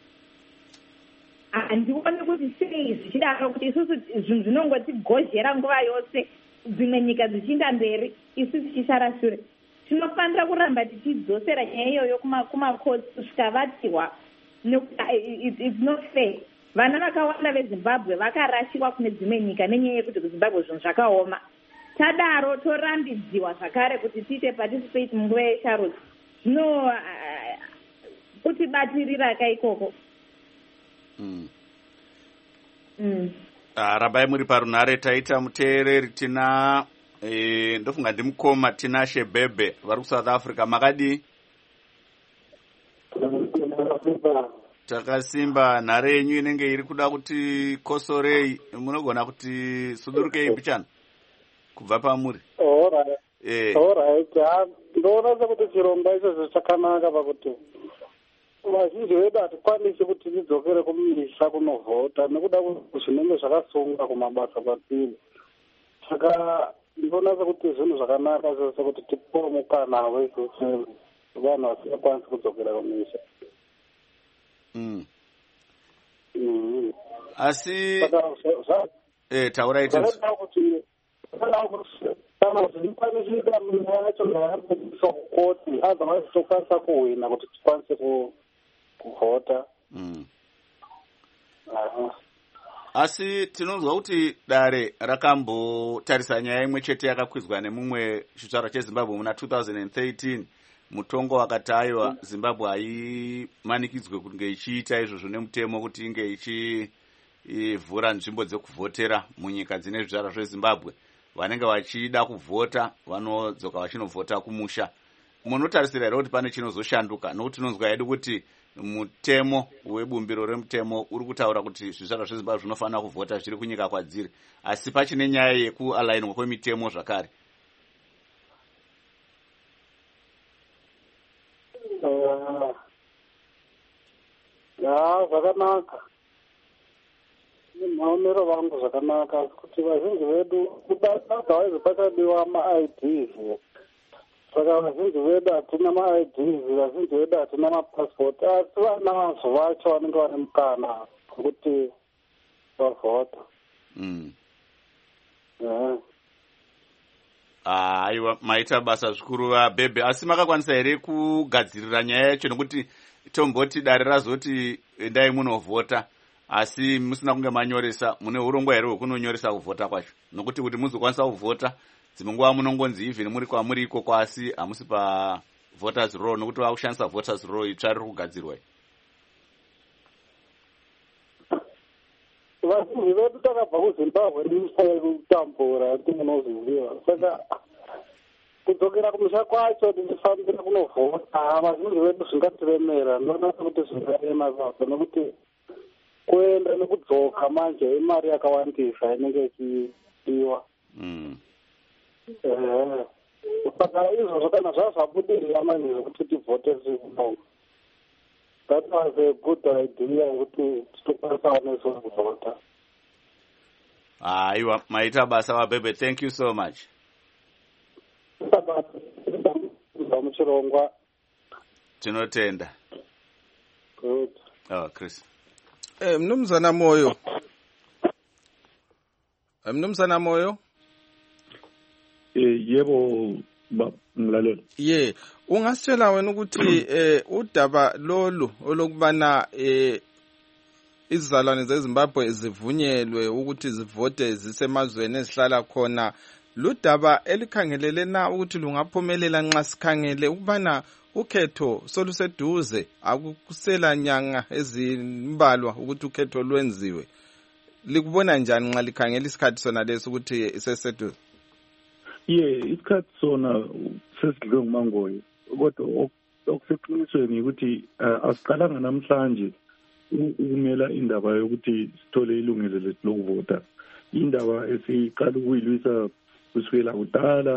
Handioni kuti sei zvichidaro kuti isusu zvinhu zvinongotigozhera nguva yose. Dzimwe nyika dzichienda mberi, isu tichisara shure. Tinofanira kuramba tichidzosera nyaya iyoyo kumakoti kusvika vatiwa. It's not fair. Vana vakawanda veZimbabwe vakarashiwa kune dzimwe nyika nenyaya yekuti kuZimbabwe zvinhu zvakaoma. Tadaro torambidziwa zvakare kuti tiite participate munguva yesharusi. Zvino kutibatirira kaikoko. Rabai muri parunhare taita muteereri tina ndofunga ndimukoma tina Shebebe vari kuSouth Africa. Makadi takasimba. Nhare yenyu inenge iri kuda kuti kosorei, munogona kuti sudurukei mbichana kubva pamuri. Alright. Ndoona sekuti chirongwa icho chakanaka pakuti vazhinji vedu hatikwanisi kuti tidzokere kumisha kunovhota nekuda zvinenge zvakasunga kumabasa kwatiri. Saka ndinoona sekuti zvinhu zvakanaka sekuti tipuwe mukana wekuti vanhu vasingakwanisi kudzokera kumisha. Asi taurai kana zvinikwanisika nyaya yacho yaarikuisa kukoti otherwise tokwanisa kuhwina kuti tikwanise kuvhota. asi tinonzwa kuti dare rakambotarisa nyaya imwe chete yakakwidzwa nemumwe chitsvaro chezimbabwe muna 2013. Mutongo wakati aiwa Zimbabwe haimanikidzwe kunge ichiita izvozvo nemutemo kuti inge ichivhura nzvimbo dzekuvhotera munyika dzine zvizvarwa zvezimbabwe. Vanenge vachida kuvhota vanodzoka vachinovhota kumusha. Munotarisira here kuti pane chinozoshanduka? Nokuti tinonzwa hedu kuti mutemo webumbiro remutemo uri kutaura kuti zvizvarwa zvezimbabwe zvinofanira kuvhota zviri kunyika kwadziri, asi pachine nyaya yekualainwa kwemitemo zvakare. Zvakanaka. Maonero vangu zvakanaka kuti vazhinji vedu kudagawaizve pachadiwa ma-IDs. Saka vazhinji vedu hatina ma-IDs, vazhinji vedu hatina mapassport, asi vana vanhu vacho vanenge vane mukana kuti vavhota. Aiwa, maita basa zvikuru vaBhebhe. Asi makakwanisa here kugadzirira nyaya yacho, nokuti tomboti dare razoti endai munovhota, asi musina kunge manyoresa? Mune urongwa here hwekunonyoresa kuvhota kwacho? Nokuti kuti muzokwanisa kuvhota dzimwe nguva munongonzi even muri kwamuri ikoko, asi hamusi pavoters roll, nokuti vakushandisa voters roll itsva riri kugadzirwa. Vazhinji vedu takabva kuZimbabwe nenyika yekutambura timunozviziva, saka kudzokera kumusha kwacho tichifambira kunovhota vazhinji vedu zvingatiremera. Ndinoona kuti zvingarema basa, nokuti kuenda nekudzoka manje imari yakawandisa inenge ichidiwa. Saka izvozvo kana zvazvabudirira manje kuti tivhote zvekudai, that was a good idea kuti titokwanisa neso kuvhota. Aiwa, maita basa vaBhebhe. Thank you so much. Muchirongwa tinotenda. Good. Chris. Mnumzana Moyo. Mnumzana Moyo. Yebo mlaleli. Ye, ungasitshela wena ukuthi udaba lolu olokubana izizalwane zeZimbabwe zivunyelwe ukuthi zivote zisemazweni ezihlala khona, ludaba elikhangelele na ukuthi lungaphumelela nxa sikhangele ukubana ukhetho soluseduze, akusela nyanga ezimbalwa ukuthi ukhetho lwenziwe? Likubona njani nxa likhangela isikhathi sona leso ukuthi seseduze? Isikhathi sona sesidlule ngumangoyi, kodwa okuseqinisweni ukuthi asiqalanga namhlanje ukumela indaba yokuthi sithole ilungelo lethu lokuvota. Indaba esiqala ukuyilwisa kusukela kudala,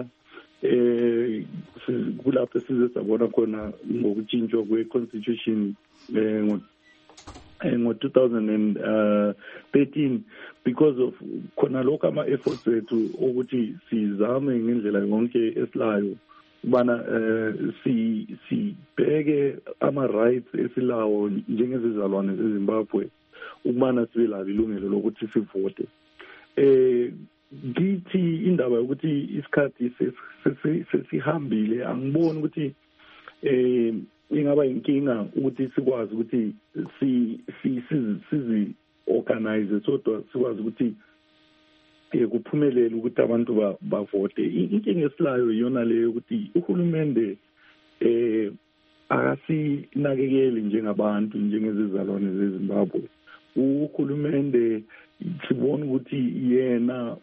kulapho size sabona khona ngokutshintshwa kwe-constitution ngo-2013 because of khona lokho ama-efforts ethu ukuthi sizame ngendlela yonke esilayo ubana sibheke ama-rights esilawo njengezizalwane zeZimbabwe ukubana sibe lalo ilungelo lokuthi sivote. Ngithi indaba yokuthi isikhathi sesihambile, angiboni ukuthi ingaba inkinga ukuthi sikwazi ukuthi sizi-organize sodwa sikwazi ukuthi kuphumelele ukuthi abantu bavote. Inkinga esilayo iyona leyo ukuthi uhulumende akasinakekeli njengabantu, njengezizalwane zeZimbabwe. Uhulumende sibona ukuthi yena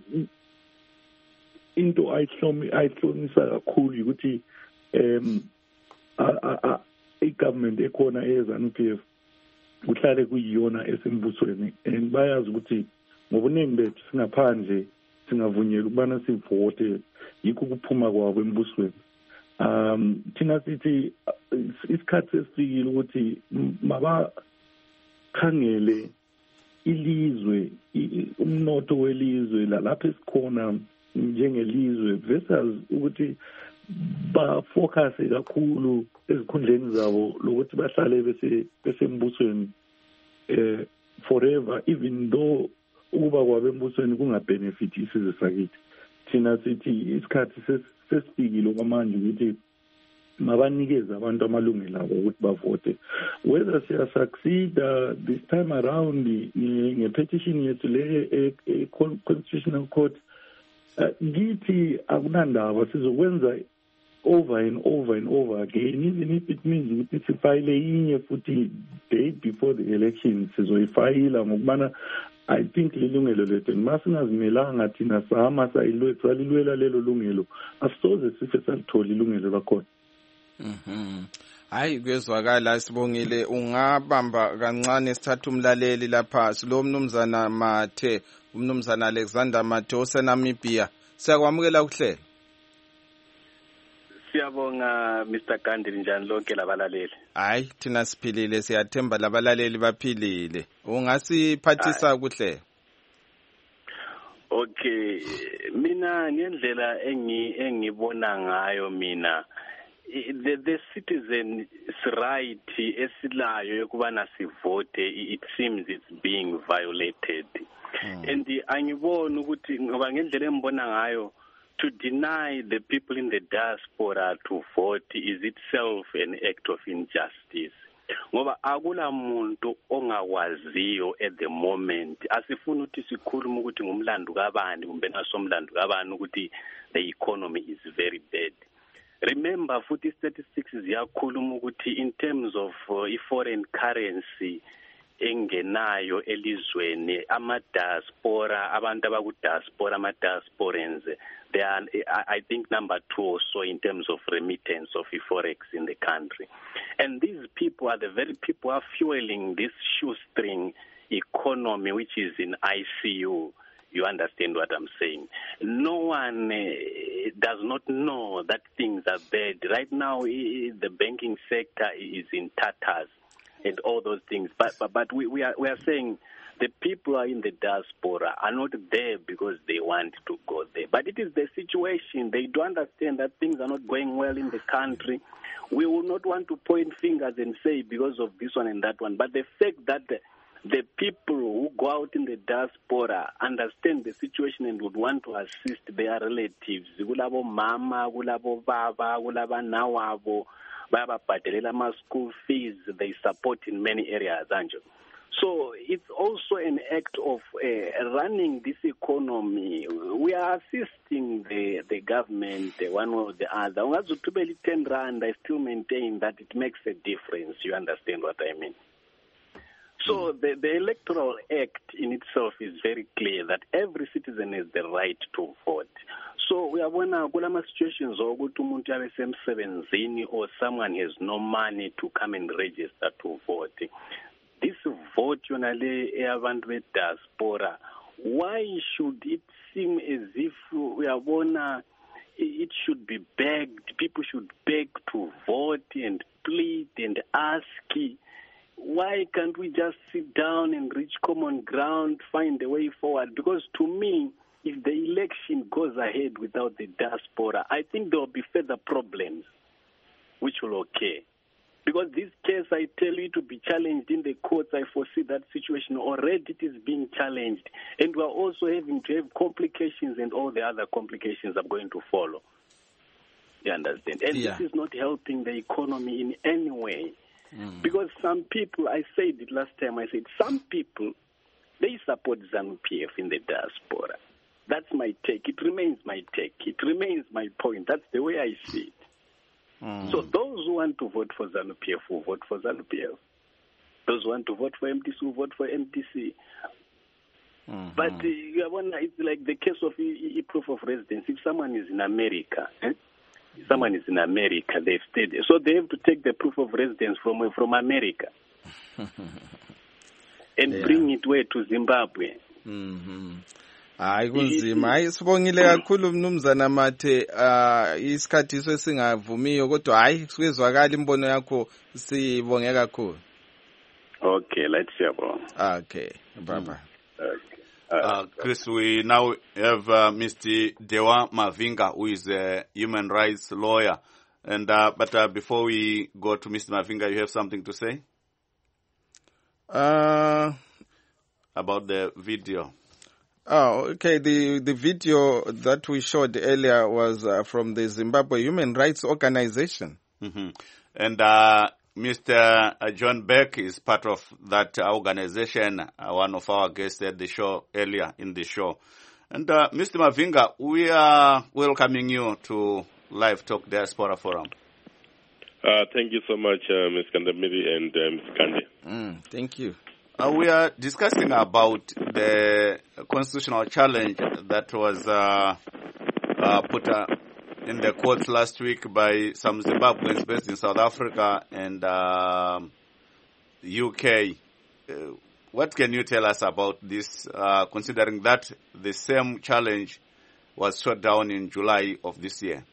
into ayihlomisa kakhulu ukuthi i-government ekhona eyeZANU-PF kuhlale kuyiyona esembusweni, and bayazi ukuthi ngobuningi bethu singaphandle singavunyelwa ukubana sivote, yikho ukuphuma kwabo embusweni. Thina sithi isikhathi sesifikile ukuthi mabakhangele ilizwe, umnotho welizwe lapho esikhona njengelizwe, versus ukuthi bafocuse kakhulu ezikhundleni zabo lokuthi bahlale besembusweni forever, even though ukuba kwabo embusweni kungabenefit isizwe sakithi. Thina sithi isikhathi sesifikile kwamanje ukuthi mabanikeze abantu amalungelo abo ukuthi bavote. Whether siya succeed this time around nge-petition yethu le constitutional court, ngithi akunandaba sizokwenza over and over and over again, even if it means ukuthi sifayile inye futhi day before the election sizoyifayila ngokubana I think lilungelo lethu masingazimelanga thina sahamba salilwela lelo lungelo asisoze sife salithola ilungelo lakhona. Hayi kuyezwakala Sibongile, ungabamba kancane sithatha umlaleli lapha silo mnumzana Mathe, umnumzana Alexander Mathe oseNamibia. Siyakwamukela ukuhlela. Siyabonga Mr. Gandhi, njani lonke labalaleli? Hayi thina siphilile, siyathemba labalaleli baphilile. Ungasiphathisa kuhle? Okay, mina ngendlela engibona ngayo mina the citizens right esilayo yokubana sivote, it seems it's being violated. And angibona ukuthi ngoba ngendlela engibona ngayo, to deny the people in the diaspora to vote is itself an act of injustice. Ngoba akula muntu ongakwaziyo at the moment, asifuna ukuthi sikhuluma ukuthi ngumlando kabani kumbe nasomlando kabani ukuthi the economy is very bad. Remember futhi statistics ziyakhuluma ukuthi in terms of foreign currency engenayo elizweni, ama-diaspora, abantu abaku-diaspora, ama-diasporans, they are, I think, number 2 or so in terms of remittance of forex in the country. And these people are the very people who are fueling this shoestring economy, which is in ICU. You understand what I'm saying? No one does not know that things are bad. Right now, the banking sector is in tatters and all those things. But we are saying the people are in the diaspora are not there because they want to go there. But it is the situation. They do understand that things are not going well in the country. We will not want to point fingers and say because of this one and that one. But the fact that the people who go out in the diaspora understand the situation and would want to assist their relatives. Kulabo mama, kulabo baba, kulaba nawabo, bayababhadalela ama school fees. They support in many areas, Anjo. So it's also an act of running this economy. We are assisting the government one way or the other. Ungazutubeli 10 rand, I still maintain that it makes a difference. You understand what I mean? So the Electoral Act in itself is very clear that every citizen has the right to vote. So we are one situations or someone has no money to come and register to vote. This vote, diaspora, why should it seem as if we are it should be begged, people should beg to vote and plead and ask? Why can't we just sit down and reach common ground, find a way forward? Because to me, if the election goes ahead without the diaspora, I think there will be further problems which will occur. Because this case, I tell you, to be challenged in the courts, I foresee that situation already it is being challenged. And we are also having to have complications, and all the other complications are going to follow. You understand? And this is not helping the economy in any way. Because some people, I said it last time, I said some people, they support ZANU-PF in the diaspora. That's my take. It remains my take. It remains my point. That's the way I see it. So those who want to vote for ZANU-PF will vote for ZANU-PF. Those who want to vote for MDC will vote for MDC. But it's like the case of proof of residence. If someone is in America, someone is in America, they've stayed there. So they have to take the proof of residence from America and bring it where to Zimbabwe. Hayi kunzima. Hayi sibongile kakhulu mnumzana Mathe, isikhathi sesingavumiyo kodwa hayi sikwezwakala imbono yakho, sibonge kakhulu. Okay, let's hear about. Okay, bye-bye. Chris, we now have Mr. Dewa Mavinga, who is a human rights lawyer. And but before we go to Mr. Mavinga, you have something to say about the video? Oh, okay. The video that we showed earlier was from the Zimbabwe Human Rights Organization. Mm-hmm. And Mr. John Beck is part of that organization, one of our guests at the show earlier in the show. And Mr. Mavinga, we are welcoming you to Live Talk Diaspora Forum. Thank you so much, Ms. Kandamiri and Ms. Kandi. Thank you. We are discussing about the constitutional challenge that was put in the courts last week by some Zimbabweans based in South Africa and UK. What can you tell us about this, considering that the same challenge was shot down in July of this year?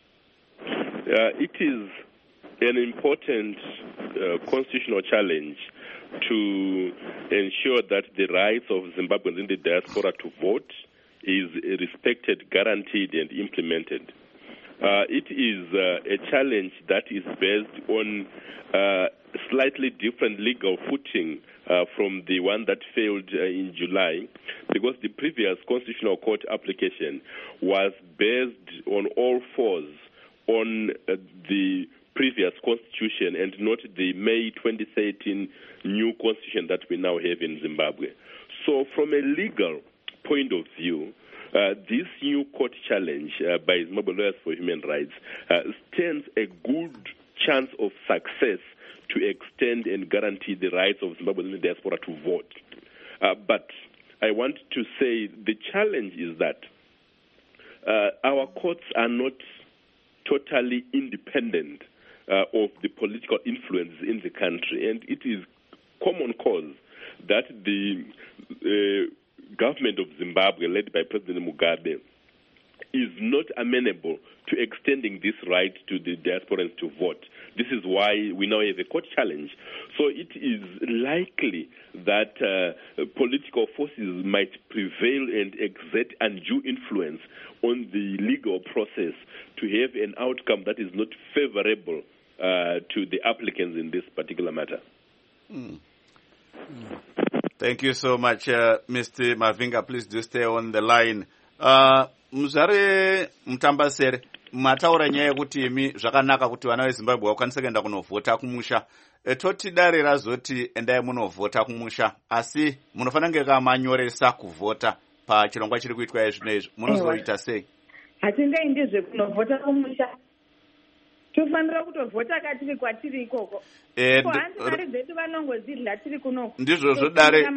It is an important constitutional challenge to ensure that the rights of Zimbabweans in the diaspora to vote is respected, guaranteed, and implemented. It is a challenge that is based on slightly different legal footing from the one that failed in July, because the previous Constitutional Court application was based on all fours on the previous constitution and not the May 2013 new constitution that we now have in Zimbabwe. So from a legal point of view, this new court challenge by Zimbabwe Lawyers for Human Rights stands a good chance of success to extend and guarantee the rights of Zimbabweans in the diaspora to vote. But I want to say the challenge is that our courts are not totally independent of the political influence in the country, and it is common cause that the government of Zimbabwe, led by President Mugabe, is not amenable to extending this right to the diasporans to vote. This is why we now have a court challenge. So it is likely that political forces might prevail and exert undue influence on the legal process to have an outcome that is not favorable to the applicants in this particular matter. Thank you so much, Mr. Mavinga. Please do stay on the line. Muzare Mutambasere, mataura nyaya yekuti imi zvakanaka kuti vana veZimbabwe vakwanise kuenda kunovhota kumusha. Toti dare razoti endai munovhota kumusha, asi munofanira kunge kamanyoresa kuvhota pachirongwa chiri kuitwa izvino izvi. Munozoita sei? Hatingaendi zvekunovhota kumusha. Tofanira kutovhota katiri kwatiri ikoko. Handi mari dzedu vanongodzidla tiri kunoko. Ndizvozvo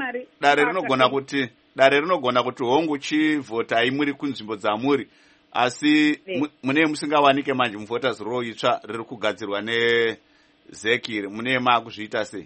dare rinogona kuti hongu chivhotai muri kunzvimbo dzamuri, asi mune musingawanike manje muvhota ziro itsva riri kugadzirwa nezekiri, mune makuzviita sei?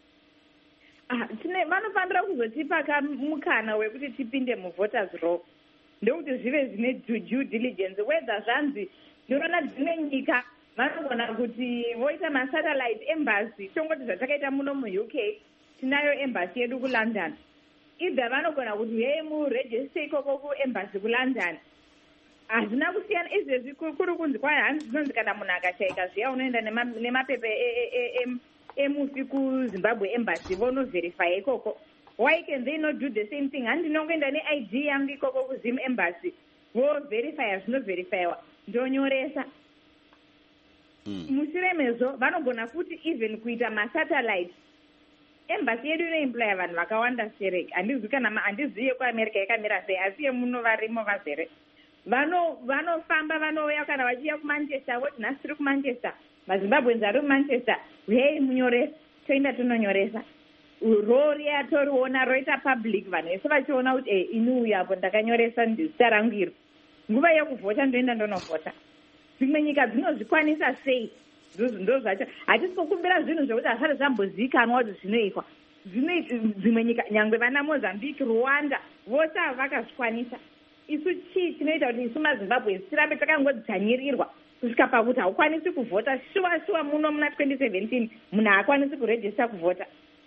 Vanofanira kuzotipa mukana wekuti tipinde muvhoters row, ndokuti zvive zvine due diligence. Whether zvanzi ndinoona dzimwe nyika vanogona kuti voita masatellite embassy, tongoti zvatakaita muno muUK tinayo embassy yedu kuLondon. Either vanogona kuti hei muregister ikoko kuembassy kuLondon. Hazvina kusiyana izvezvi kuri kunzi kwai hanzi dzinonzi kana munhu akashaika zviya unoenda nemapepa emufi kuZimbabwe embassy vonoverify ikoko. Why can they not do the same thing? Handi ndinongoenda neID yangu ikoko kuZim embassy voverifya zvinoverifywa ndonyoresa. Mushure mezvo vanogona futi even kuita masatellite. Embassy yedu inoemploya vanhu vakawanda sereki. Handizivi kuAmerica yakamira sei, asi yemuno varimo vazere. Vanofamba vanouya kana vachiya kuManchester, voti nhasi tiri kuManchester, maZimbabweans ari kuManchester, hei munyoresa, toenda tononyoresa. Rori yatoriona roita public, vanhu vese vachiona kuti ini apo ndakanyoresa zita rangu iri. Nguva yekuvhota ndoenda ndonovhota. Dzimwe nyika dzinozvikwanisa sei? Ndo zvacho hatisi kukumbira zvinhu zvokuti hazvati zvambozivikanwa kuti zvinoitwa. Dzimwe nyika nyangwe vana Mozambique, Rwanda vose havakazvikwanisa. Isu chii chinoita kuti isu maZimbabweans tirambe takangodzanyirirwa kusvika pakuti haukwanisi kuvhota? Shuwa muno muna 2017 munhu haakwanisi kuregista kuvhota.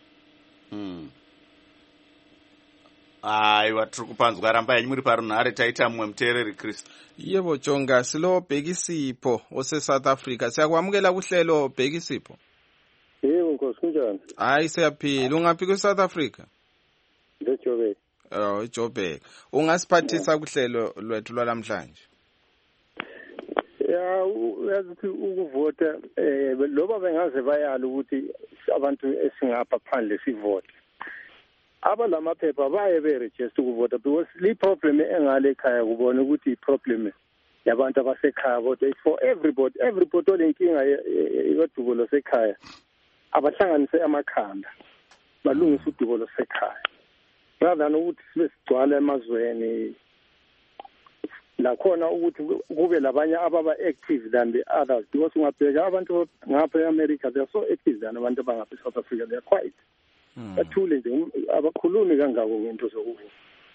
Aiwa, tiri kupanzwa. Rambai muri parunhare, taita mumwe muteereri Kristu. Yebo Jonga, silo Bhekisipho ose-South Africa. Siyakwamukela kuhlelo Bhekisipho. Yebo Nkosi, kunjani? Hayi, siyaphila. Ungaphi ku-South Africa? eJoburg. eJoburg. Ungasiphathisa kuhlelo lwethu lwalamhlanje? uyazi ukuvota loba bengaze bayala ukuthi abantu esingapha phandle sivote abalamaphepha baye beregister ukuvota because li-problem engale ekhaya kubona ukuthi i-problem yabantu abasekhaya kodwa it's for everybody olenkinga yodubo lwasekhaya abahlanganise amakhanda balungise udubo lwasekhaya rather than ukuthi sibe sigcwala emazweni lakhona ukuthi kube labanye ababa-active than the others because ungabheka abantu ngapha e-America they are so active than abantu abangapha e-South Africa they are quiet bathule nje abakhulumi kangako ngento zokuvuka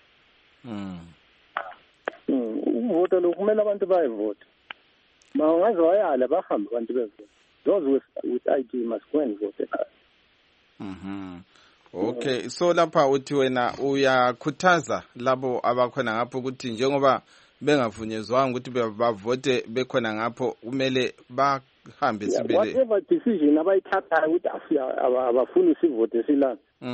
ukuvota lokhu kumele abantu bayevota ma ungaze wayala bahambe abantu bevota those with ID must go and vote ekhaya. Okay, so lapha uthi wena uyakhuthaza labo abakhona ngapho ukuthi njengoba bengavunyezwanga ukuthi bavote bekhona ngapho kumele bahambe sibele whatever decision abayithathayo ukuthi abafuni sivote silana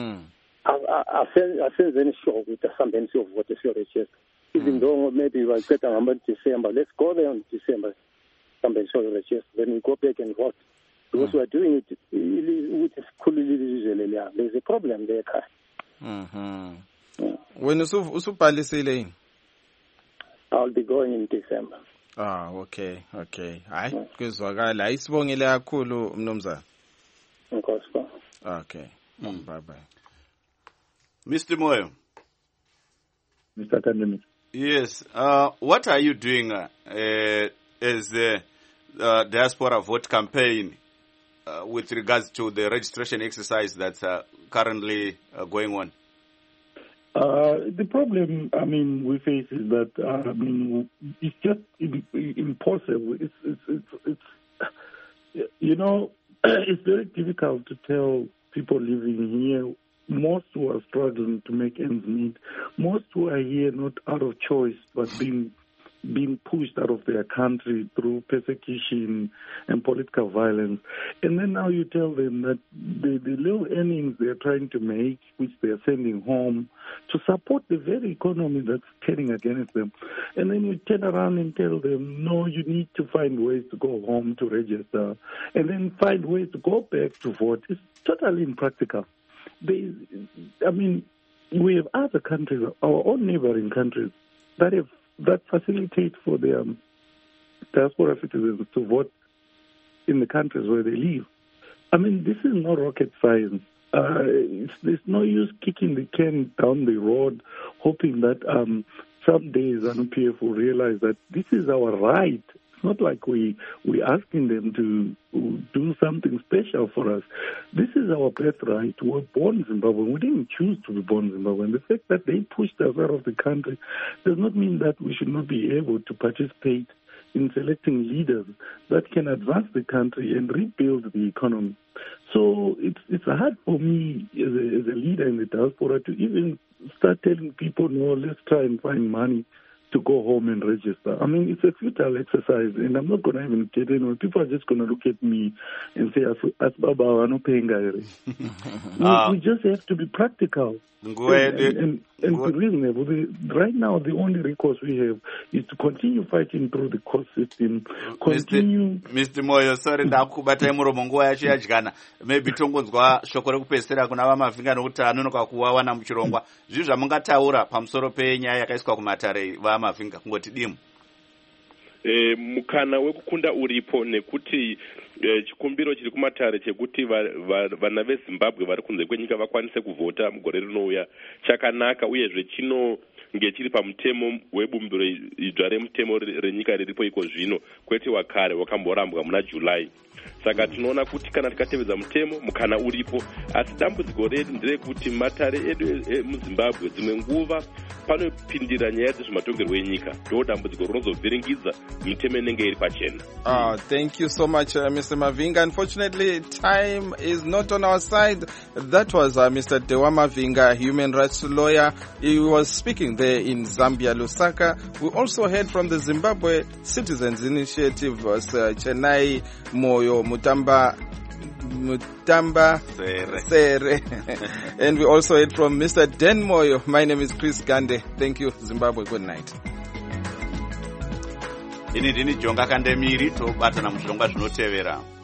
asenzeni sure ukuthi asihambeni siyovote siyoregister even though maybe baqeda ngama-December, let's go there on December somebody siyoregister then we go back and vote because we are doing it ukuthi sikhulule ilizwe leliya. There's a problem there ekhaya. Wena usubhalisile yini? I'll be going in December. Okay. Hayi kuzwakala. Ayisibongile kakhulu mnumzana. Inkosi. Okay. Bye. Mr. Moyo. Mr. Kandemi. Yes. What are you doing as the diaspora vote campaign with regards to the registration exercise that's currently going on? The problem, we face is that, it's just impossible. It's it's very difficult to tell people living here, most who are struggling to make ends meet, most who are here not out of choice, but being pushed out of their country through persecution and political violence. And then now you tell them that the little earnings they're trying to make, which they're sending home, to support the very economy that's turning against them. And then you turn around and tell them, no, you need to find ways to go home to register, and then find ways to go back to vote. It's totally impractical. We have other countries, our own neighboring countries, that facilitate for their diaspora citizens to vote in the countries where they live. This is not rocket science. There's no use kicking the can down the road, hoping that someday ZANU-PF will realize that this is our right. It's not like we're asking them to do something special for us. This is our birthright. We're born Zimbabwean. We didn't choose to be born Zimbabwean. The fact that they pushed us out of the country does not mean that we should not be able to participate in selecting leaders that can advance the country and rebuild the economy. So it's hard for me as a leader in the diaspora to even start telling people, no, let's try and find money to go home and register. It's a futile exercise, and I'm not going to even get anyone. People are just going to look at me and say, we just have to be practical and be reasonable. Right now, the only recourse we have is to continue fighting through the court system. Mr. Moyo, sorry, ndakubata muromo nguva yacho yadyana. Maybe tongonzwa shoko rekupedzisira kuna vamavhinga nokuti anonoka kuwawa namuchirongwa. Zvinhu zvamungataura pamusoro penyaya yakaiswa kumatare vamavhinga kungoti dimu. Mukana wekukunda uripo nekuti chikumbiro chiri kumatare chekuti vana veZimbabwe vari kunze kwenyika vakwanise kuvhota mugore rinouya chakanaka uyezve chinonge chiri pamutemo webumbiro idzva remutemo renyika riripo iko zvino kwete wakare wakamborambwa muna July. Saka tinoona kuti kana tikatevedza mutemo mukana uripo, asi dambudziko redu nderekuti matare edu muZimbabwe dzimwe nguva panopindira nyaya dzezvematongerwo enyika, ndo dambudziko rinozovhiringidza mitemo inenge iri pachena. Thank you so much, Mr. Mavinga. Unfortunately, time is not on our side. That was Mr. Dewa Mavinga, human rights lawyer. He was speaking there in Zambia, Lusaka. We also heard from the Zimbabwe Citizens Initiative, Chennai Moyo Mutamba Sere. And we also heard from Mr. Den Moyo. My name is Chris Gande. Thank you, Zimbabwe. Good night. ini ndini Jonga Kandemiri. Tobatana muzvirongwa zvinotevera.